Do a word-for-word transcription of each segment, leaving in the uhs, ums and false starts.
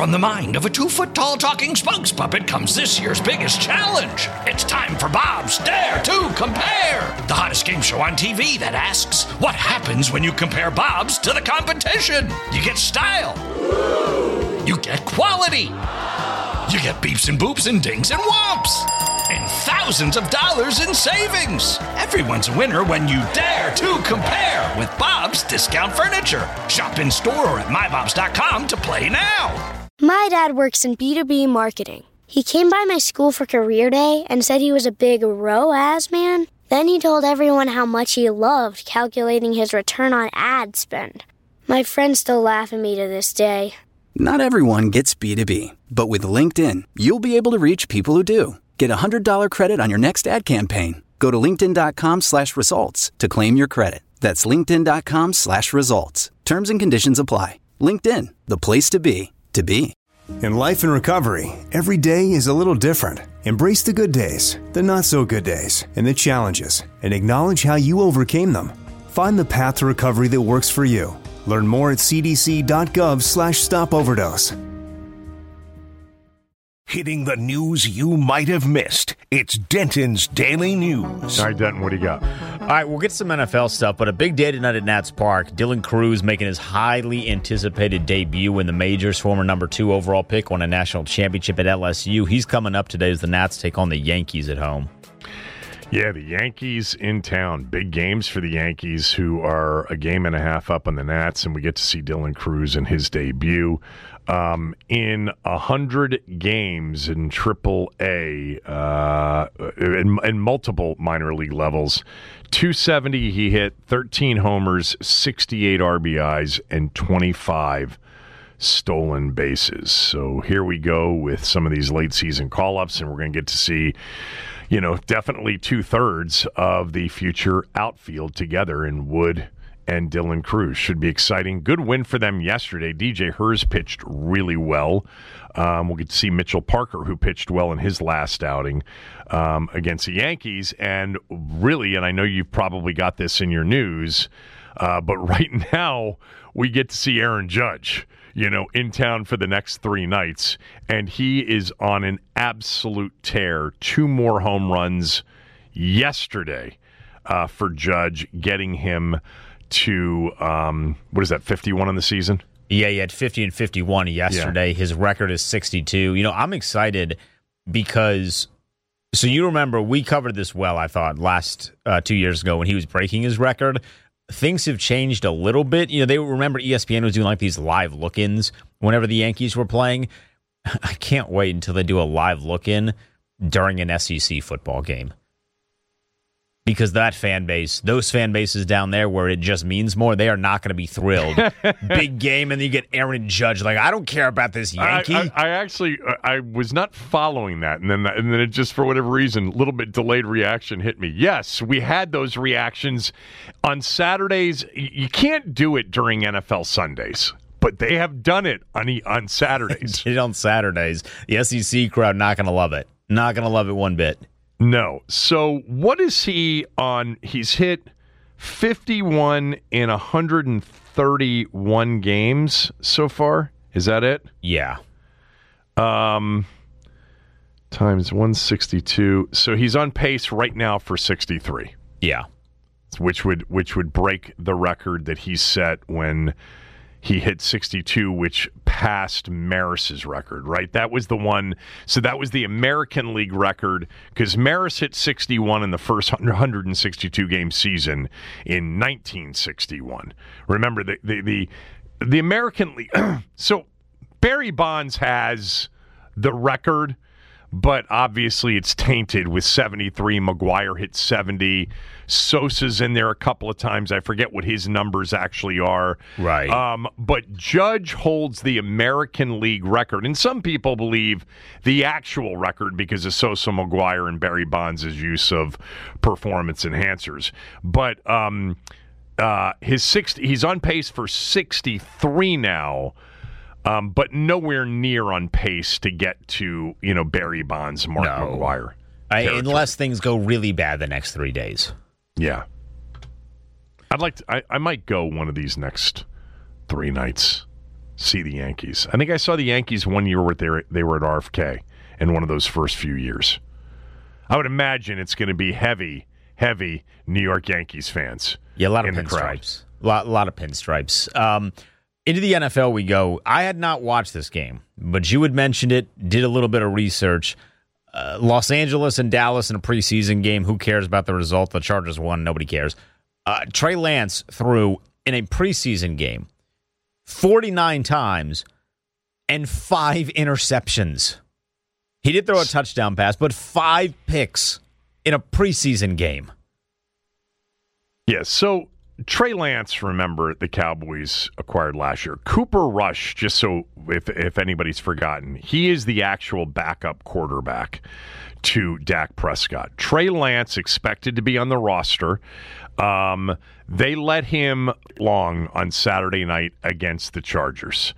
From the mind of a two-foot-tall talking spokes puppet comes this year's biggest challenge. It's time for Bob's Dare to Compare, the hottest game show on T V that asks, what happens when you compare Bob's to the competition? You get style. You get quality. You get beeps and boops and dings and whomps. And thousands of dollars in savings. Everyone's a winner when you dare to compare with Bob's Discount Furniture. Shop in store or at my bobs dot com to play now. My dad works in B two B marketing. He came by my school for career day and said he was a big R O A S man. Then he told everyone how much he loved calculating his return on ad spend. My friends still laugh at me to this day. Not everyone gets B two B, but with LinkedIn, you'll be able to reach people who do. Get a one hundred dollars credit on your next ad campaign. Go to linkedin.com slash results to claim your credit. That's linkedin.com slash results. Terms and conditions apply. LinkedIn, the place to be, to be. In life and recovery, every day is a little different. Embrace the good days, the not so good days, and the challenges, and acknowledge how you overcame them. Find the path to recovery that works for you. Learn more at cdc.gov slash stop overdose. Hitting the news you might have missed. It's Denton's Daily News. All right, Denton, what do you got? All right, we'll get some N F L stuff, but a big day tonight at Nats Park. Dylan Cruz making his highly anticipated debut in the majors. Former number two overall pick, won a national championship at L S U. He's coming up today as the Nats take on the Yankees at home. Yeah, the Yankees in town. Big games for the Yankees, who are a game and a half up on the Nats, and we get to see Dylan Cruz in his debut. Um, in one hundred games in triple A, uh, in, in multiple minor league levels, two seventy he hit, thirteen homers, sixty-eight R B Is, and twenty-five stolen bases. So here we go with some of these late season call-ups, and we're going to get to see, you know, definitely two-thirds of the future outfield together in Wood and Dylan Cruz. Should be exciting. Good win for them yesterday. D J Hurst pitched really well. Um, we'll get to see Mitchell Parker, who pitched well in his last outing um, against the Yankees. And really, and I know you've probably got this in your news, uh, but right now we get to see Aaron Judge, you know, in town for the next three nights. And he is on an absolute tear. Two more home runs yesterday uh, for Judge, getting him to, um, what is that, fifty-one on the season? Yeah, he had fifty and fifty-one yesterday. Yeah. His record is sixty-two. You know, I'm excited because, so you remember, we covered this well, I thought, last uh, two years ago when he was breaking his record. Things have changed a little bit. You know, they remember E S P N was doing like these live look-ins whenever the Yankees were playing. I can't wait until they do a live look-in during an S E C football game. Because that fan base, those fan bases down there where it just means more, they are not going to be thrilled. Big game, and then you get Aaron Judge. Like, I don't care about this Yankee. I, I, I actually, I was not following that, and then and then it just, for whatever reason, a little bit delayed reaction hit me. Yes, we had those reactions on Saturdays. You can't do it during N F L Sundays, but they have done it on on Saturdays. Did it on Saturdays. The S E C crowd not going to love it. Not going to love it one bit. No. So what is he on? He's hit fifty-one in one hundred thirty-one games so far. Is that it? Yeah. Um, times one sixty-two. So he's on pace right now for sixty-three. Yeah. Which would which would break the record that he set when he hit sixty-two, which passed Maris's record, right? That was the one. So that was the American League record, because Maris hit sixty-one in the first one hundred sixty-two game season in nineteen sixty-one. Remember, the the the, the American League. So Barry Bonds has the record, but obviously it's tainted with seventy-three. McGwire hit seventy. Sosa's in there a couple of times. I forget what his numbers actually are. Right. Um, but Judge holds the American League record. And some people believe the actual record because of Sosa, McGwire, and Barry Bonds' use of performance enhancers. But um, uh, his sixty, he's on pace for sixty-three now. Um, but nowhere near on pace to get to, you know, Barry Bonds, Mark no. McGwire. I, unless things go really bad the next three days. Yeah. I'd like to, I, I might go one of these next three nights. see the Yankees. I think I saw the Yankees one year where they were, they were at R F K in one of those first few years. I would imagine it's going to be heavy, heavy New York Yankees fans. Yeah, a lot of in pinstripes. A lot, lot of pinstripes. Um, into the N F L we go. I had not watched this game, but you had mentioned it, did a little bit of research. Uh, Los Angeles and Dallas in a preseason game. Who cares about the result? The Chargers won. Nobody cares. Uh, Trey Lance threw in a preseason game forty-nine times and five interceptions. He did throw a touchdown pass, but five picks in a preseason game. Yeah, so Trey Lance, remember, the Cowboys acquired last year. Cooper Rush, just so if if anybody's forgotten, he is the actual backup quarterback to Dak Prescott. Trey Lance expected to be on the roster. Um, they let him long on Saturday night against the Chargers.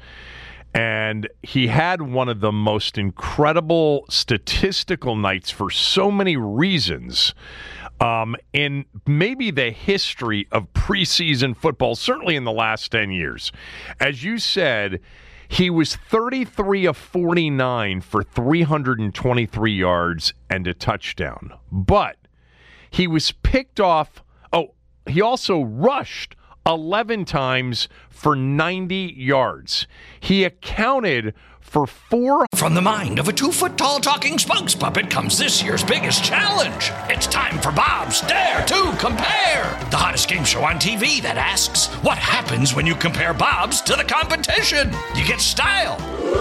And he had one of the most incredible statistical nights for so many reasons um, in maybe the history of preseason football, certainly in the last ten years. As you said, he was thirty-three of forty-nine for three hundred twenty-three yards and a touchdown. But he was picked off. Oh, he also rushed eleven times for ninety yards. He accounted for four. From the mind of a two-foot-tall talking spokes puppet comes this year's biggest challenge. It's time for Bob's Dare to Compare, the hottest game show on T V that asks, what happens when you compare Bob's to the competition? You get style.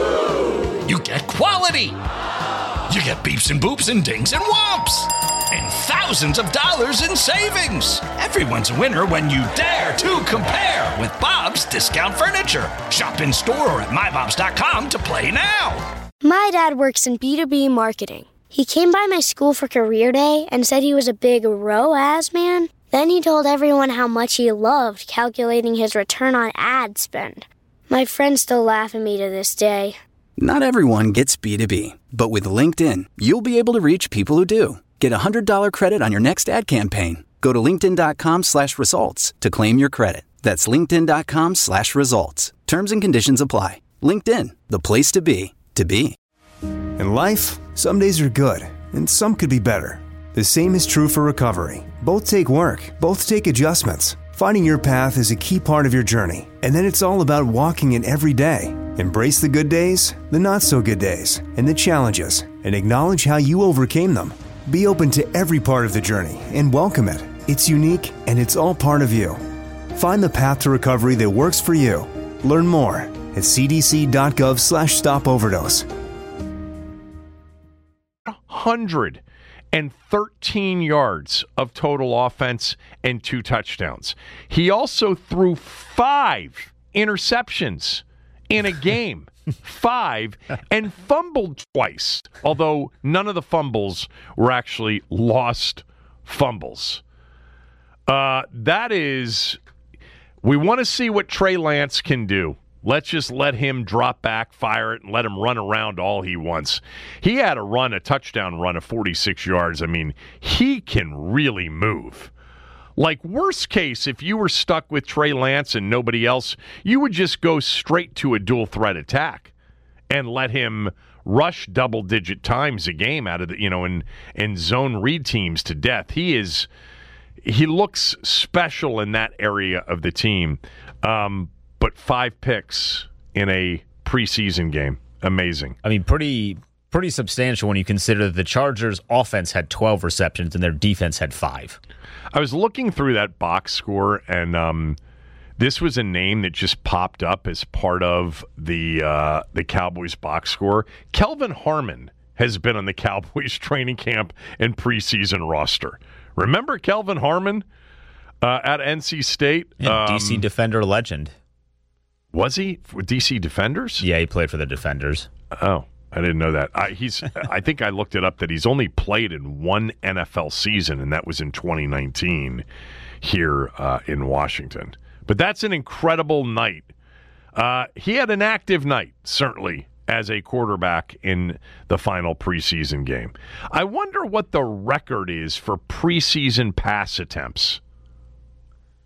You get quality. You get beeps and boops and dings and whomps. And thousands of dollars in savings. Everyone's a winner when you dare to compare with Bob's Discount Furniture. Shop in store or at my bobs dot com to play now. My dad works in B two B marketing. He came by my school for career day and said he was a big R O A S man. Then he told everyone how much he loved calculating his return on ad spend. My friends still laugh at me to this day. Not everyone gets B two B, but with LinkedIn, you'll be able to reach people who do. Get a one hundred dollars credit on your next ad campaign. Go to linkedin.com slash results to claim your credit. That's linkedin.com slash results. Terms and conditions apply. LinkedIn, the place to be, to be. In life, some days are good, and some could be better. The same is true for recovery. Both take work, both take adjustments. Finding your path is a key part of your journey, and then it's all about walking it every day. Embrace the good days, the not-so-good days, and the challenges, and acknowledge how you overcame them. Be open to every part of the journey and welcome it. It's unique, and it's all part of you. Find the path to recovery that works for you. Learn more at cdc.gov slash stop overdose. one hundred thirteen yards of total offense and two touchdowns. He also threw five interceptions in a game. Five, and fumbled twice, although none of the fumbles were actually lost fumbles. Uh, that is, we want to see what Trey Lance can do. Let's just let him drop back, fire it, and let him run around all he wants. He had a run, a touchdown run of forty-six yards. I mean, he can really move. Like, worst case, if you were stuck with Trey Lance and nobody else, you would just go straight to a dual threat attack and let him rush double-digit times a game out of the, you know, and, and zone read teams to death. He is, he looks special in that area of the team. Um, but five picks in a preseason game. Amazing. I mean, pretty pretty substantial when you consider that the Chargers' offense had twelve receptions and their defense had five. I was looking through that box score, and um, this was a name that just popped up as part of the uh, the Cowboys box score. Kelvin Harmon has been on the Cowboys training camp and preseason roster. Remember Kelvin Harmon uh, at N C State? Yeah, um, D C Defender legend. Was he for D C Defenders? Yeah, he played for the Defenders. Oh, I didn't know that. I, he's. I think I looked it up that he's only played in one N F L season, and that was in twenty nineteen here uh, in Washington. But that's an incredible night. Uh, he had an active night, certainly, as a quarterback in the final preseason game. I wonder what the record is for preseason pass attempts.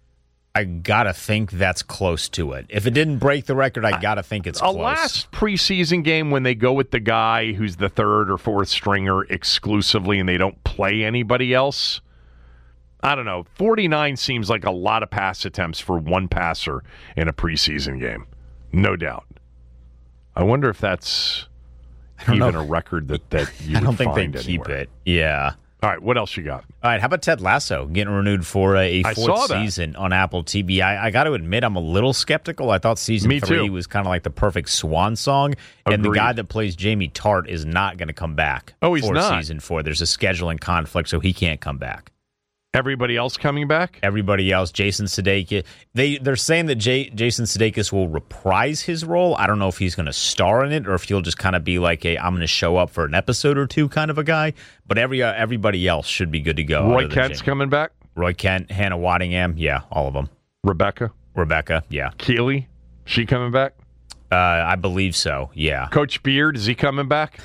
I gotta think that's close to it. If it didn't break the record, I gotta think it's a close. last preseason game when they go with the guy who's the third or fourth stringer exclusively and they don't play anybody else. I don't know. forty-nine seems like a lot of pass attempts for one passer in a preseason game. No doubt. I wonder if that's even know. a record that, that you I would don't think find they anywhere. keep it. Yeah. All right, what else you got? All right, how about Ted Lasso getting renewed for a, a fourth season on Apple T V? I, I got to admit, I'm a little skeptical. I thought season Me three too. was kind of like the perfect swan song, Agreed. and the guy that plays Jamie Tart is not going to come back. Oh, he's for not. season four. There's a scheduling conflict, so he can't come back. Everybody else coming back? Everybody else, Jason Sudeikis. They they're saying that J, Jason Sudeikis will reprise his role. I don't know if he's going to star in it or if he'll just kind of be like a I'm going to show up for an episode or two kind of a guy. But every uh, everybody else should be good to go. Roy Kent's coming back. Roy Kent, Hannah Waddingham, yeah, all of them. Rebecca, Rebecca, yeah. Keely, she coming back? Uh, I believe so. Yeah. Coach Beard, is he coming back?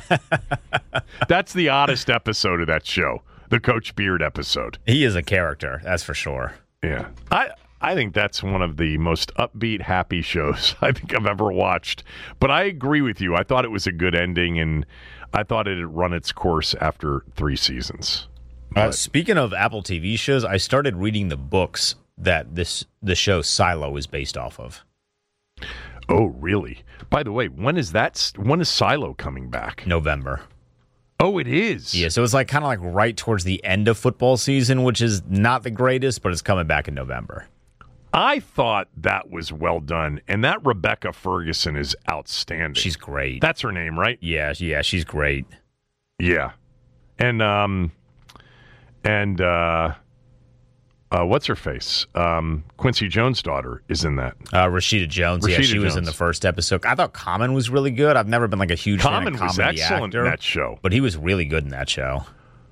That's the oddest episode of that show. The Coach Beard episode. He is a character, that's for sure. Yeah. I I think that's one of the most upbeat, happy shows I think I've ever watched. But I agree with you. I thought it was a good ending, and I thought it had run its course after three seasons. Uh, speaking of Apple T V shows, I started reading the books that this the show Silo is based off of. Oh, really? By the way, when is that? When is Silo coming back? November. Oh, it is? Yeah, so it's like kind of like right towards the end of football season, which is not the greatest, but it's coming back in November. I thought that was well done, and that Rebecca Ferguson is outstanding. She's great. That's her name, right? Yeah, yeah, she's great. Yeah. And, um, and, uh, uh, what's her face? Um, Quincy Jones' daughter is in that. Uh, Rashida Jones. Rashida yeah, she Jones. was in the first episode. I thought Common was really good. I've never been like a huge Common fan of was comedy excellent actor, in that show. but he was really good in that show.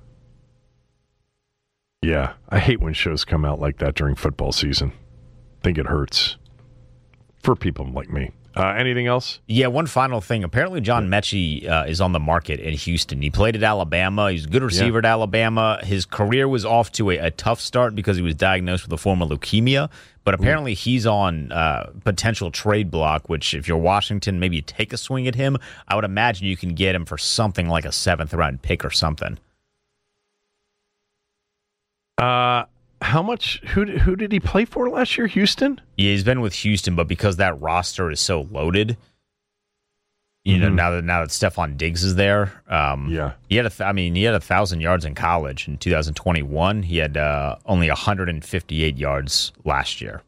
Yeah, I hate when shows come out like that during football season. I think it hurts for people like me. Uh, anything else? Yeah, one final thing. Apparently, John Mechie uh, is on the market in Houston. He played at Alabama. He's a good receiver yeah. at Alabama. His career was off to a, a tough start because he was diagnosed with a form of leukemia. But apparently, Ooh. he's on uh, potential trade block, which if you're Washington, maybe you take a swing at him. I would imagine you can get him for something like a seventh-round pick or something. Uh, how much? Who who did he play for last year? Houston? Yeah, he's been with Houston, but because that roster is so loaded, you mm-hmm. know, now that now that Stephon Diggs is there, um, yeah, he had a th- I mean, he had a thousand yards in college in two thousand twenty-one. He had uh, only one hundred fifty-eight yards last year.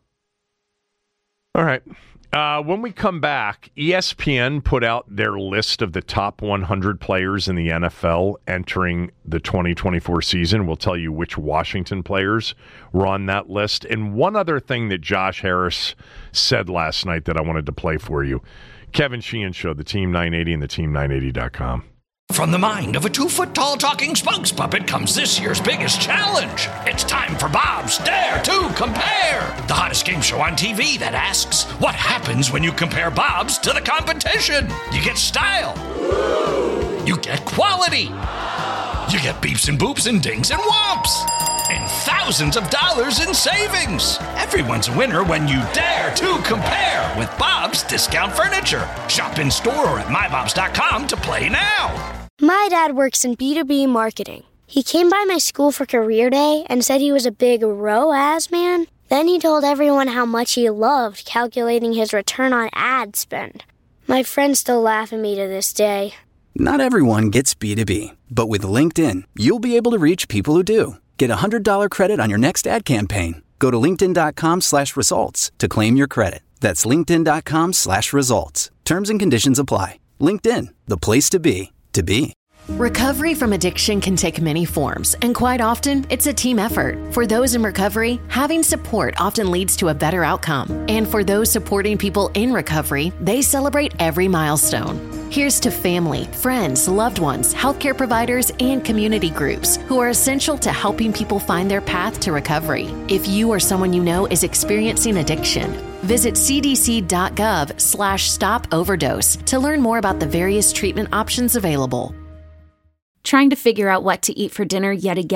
All right. Uh, when we come back, E S P N put out their list of the top one hundred players in the N F L entering the twenty twenty-four season. We'll tell you which Washington players were on that list. And one other thing that Josh Harris said last night that I wanted to play for you. Kevin Sheehan Show, the Team nine eighty and the team nine eighty dot com. From the mind of a two-foot-tall talking spokes puppet comes this year's biggest challenge. It's time for Bob's Dare to Compare, the hottest game show on T V that asks, what happens when you compare Bob's to the competition? You get style. You get quality. You get beeps and boops and dings and whomps. And thousands of dollars in savings. Everyone's a winner when you dare to compare with Bob's Discount Furniture. Shop in store or at my bobs dot com to play now. My dad works in B two B marketing. He came by my school for career day and said he was a big R O A S man. Then he told everyone how much he loved calculating his return on ad spend. My friends still laugh at me to this day. Not everyone gets B two B, but with LinkedIn, you'll be able to reach people who do. Get a one hundred dollars credit on your next ad campaign. Go to linkedin.com slash results to claim your credit. That's linkedin.com slash results. Terms and conditions apply. LinkedIn, the place to be, to be. Recovery from addiction can take many forms, and quite often, it's a team effort. For those in recovery, having support often leads to a better outcome. And for those supporting people in recovery, they celebrate every milestone. Here's to family, friends, loved ones, healthcare providers, and community groups who are essential to helping people find their path to recovery. If you or someone you know is experiencing addiction, visit cdc.gov slash stop overdose to learn more about the various treatment options available. Trying to figure out what to eat for dinner yet again?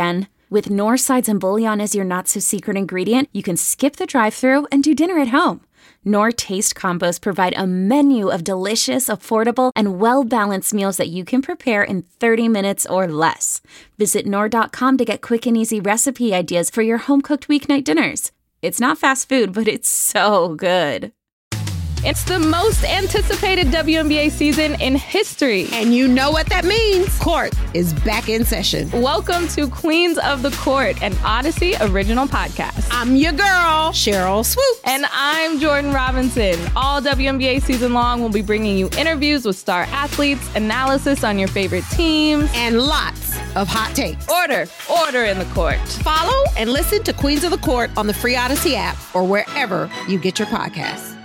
With Knorr sides and bouillon as your not-so-secret ingredient, you can skip the drive-thru and do dinner at home. Knorr Taste Combos provide a menu of delicious, affordable, and well-balanced meals that you can prepare in thirty minutes or less. Visit Knorr dot com to get quick and easy recipe ideas for your home-cooked weeknight dinners. It's not fast food, but it's so good. It's the most anticipated W N B A season in history. And you know what that means. Court is back in session. Welcome to Queens of the Court, an Odyssey original podcast. I'm your girl, Cheryl Swoops. And I'm Jordan Robinson. All W N B A season long, we'll be bringing you interviews with star athletes, analysis on your favorite teams, and lots of hot takes. Order, order in the court. Follow and listen to Queens of the Court on the free Odyssey app or wherever you get your podcasts.